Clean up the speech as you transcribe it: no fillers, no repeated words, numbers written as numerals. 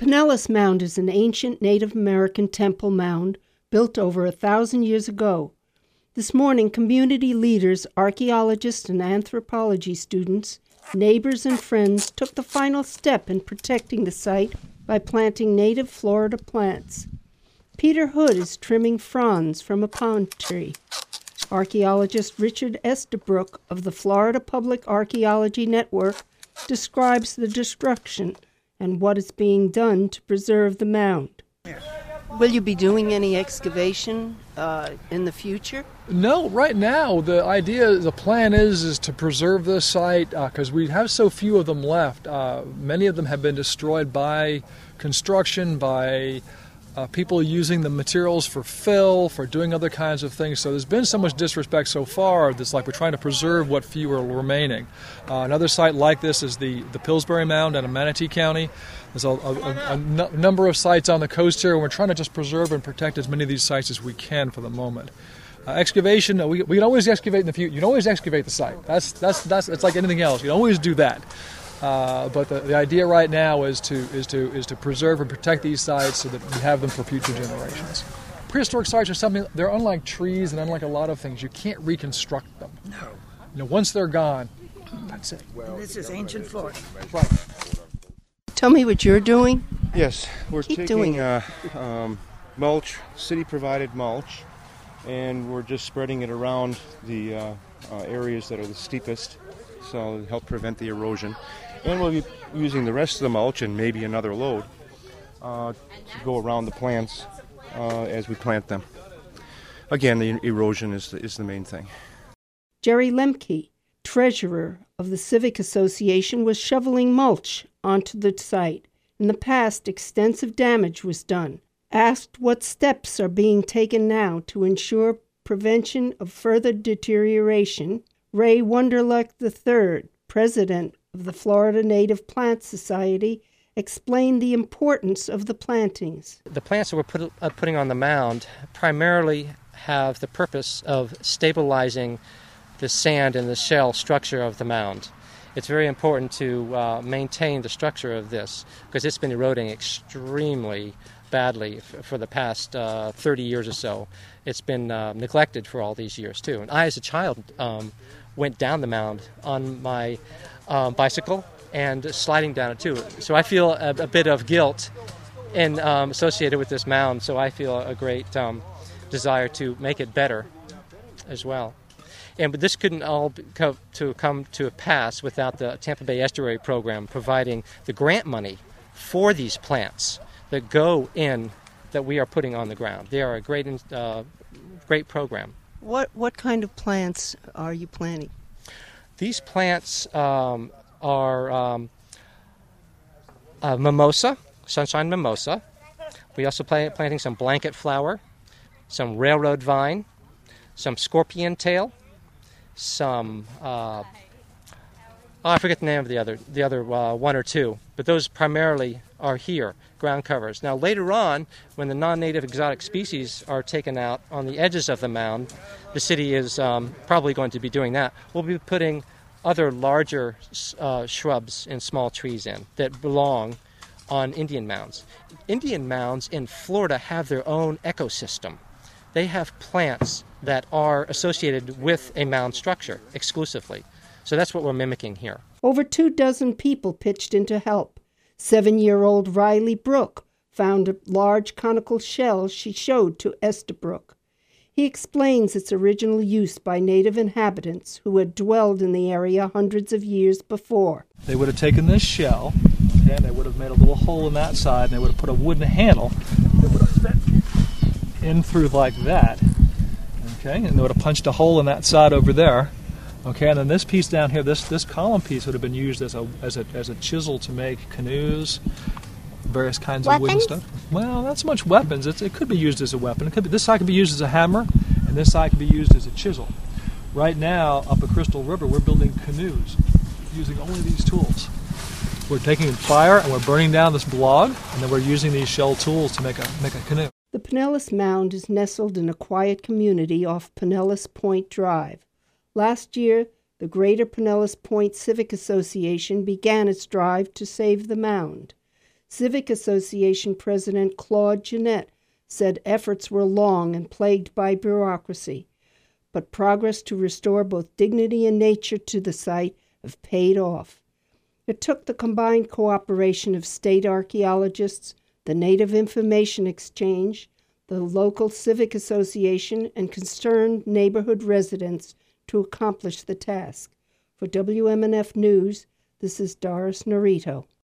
Pinellas Mound is an ancient Native American temple mound built over 1,000 years ago. This morning, community leaders, archaeologists, and anthropology students, neighbors, and friends took the final step in protecting the site by planting native Florida plants. Peter Hood is trimming fronds from a pond tree. Archaeologist Richard Estabrook of the Florida Public Archaeology Network describes the destruction and what is being done to preserve the mound. Will you be doing any excavation in the future? No, right now the plan is to preserve this site because we have so few of them left. Many of them have been destroyed by construction, by people using the materials for fill, for doing other kinds of things. So there's been so much disrespect so far that's like we're trying to preserve what few are remaining. Another site like this is the Pillsbury Mound out of Manatee County. There's a number of sites on the coast here, and we're trying to just preserve and protect as many of these sites as we can for the moment. Excavation, we can always excavate in the future. You can always excavate the site. That's it's like anything else. You can always do that. But the idea right now is to preserve and protect these sites so that we have them for future generations. Prehistoric sites are something, they're unlike trees and unlike a lot of things. You can't reconstruct them. No. Once they're gone, that's it. And this is ancient Florida. Right. Tell me what you're doing. Yes, we're Keep doing taking mulch, city-provided mulch, and we're just spreading it around the areas that are the steepest, so to help prevent the erosion. And we'll be using the rest of the mulch and maybe another load to go around the plants as we plant them. Again, the erosion is the main thing. Jerry Lemke, treasurer of the Civic Association, was shoveling mulch onto the site. In the past, extensive damage was done. Asked what steps are being taken now to ensure prevention of further deterioration, Ray Wunderlich III, president of the Florida Native Plant Society, explained the importance of the plantings. The plants that we're putting on the mound primarily have the purpose of stabilizing the sand and the shell structure of the mound. It's very important to maintain the structure of this because it's been eroding extremely badly for the past 30 years or so. It's been neglected for all these years too. And I, as a child, went down the mound on my bicycle and sliding down it too. So I feel a bit of guilt associated with this mound, so I feel a great desire to make it better as well. But this couldn't all come to pass without the Tampa Bay Estuary Program providing the grant money for these plants that go in that we are putting on the ground. They are a great program. What kind of plants are you planting? These plants are mimosa, sunshine mimosa. We also planting some blanket flower, some railroad vine, some scorpion tail, some I forget the name of the other one or two, but those primarily are here, ground covers. Now later on, when the non-native exotic species are taken out on the edges of the mound, the city is probably going to be doing that. We'll be putting other larger shrubs and small trees in that belong on Indian mounds. Indian mounds in Florida have their own ecosystem. They have plants that are associated with a mound structure exclusively. So that's what we're mimicking here. Over 24 people pitched in to help. 7-year-old Riley Brook found a large conical shell she showed to Estabrook. He explains its original use by native inhabitants who had dwelled in the area hundreds of years before. They would have taken this shell, and they would have made a little hole in that side, and they would have put a wooden handle that would have fit in through like that. Okay, and they would have punched a hole in that side over there. Okay, and then this piece down here, this column piece would have been used as a chisel to make canoes, various kinds of wooden stuff. Well, not so much weapons. It could be used as a weapon. This side could be used as a hammer, and this side could be used as a chisel. Right now, up at Crystal River, we're building canoes using only these tools. We're taking fire and we're burning down this log, and then we're using these shell tools to make a canoe. The Pinellas Mound is nestled in a quiet community off Pinellas Point Drive. Last year, the Greater Pinellas Point Civic Association began its drive to save the mound. Civic Association President Claude Jeanette said efforts were long and plagued by bureaucracy, but progress to restore both dignity and nature to the site have paid off. It took the combined cooperation of state archaeologists, the Native Information Exchange, the local civic association, and concerned neighborhood residents to accomplish the task. For WMNF News, this is Doris Norito.